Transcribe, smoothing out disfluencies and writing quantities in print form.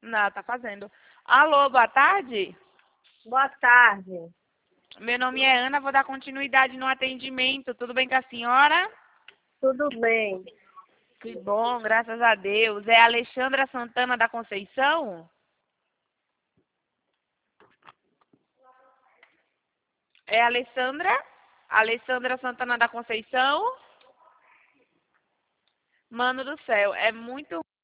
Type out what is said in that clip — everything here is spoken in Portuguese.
Não, tá fazendo. Alô, boa tarde? Boa tarde. Meu nome é Ana, vou dar continuidade no atendimento. Tudo bem com a senhora? Tudo bem. Que bom, graças a Deus. É Alexandra Santana da Conceição? É Alessandra? Alessandra Santana da Conceição? Mano do céu, é muito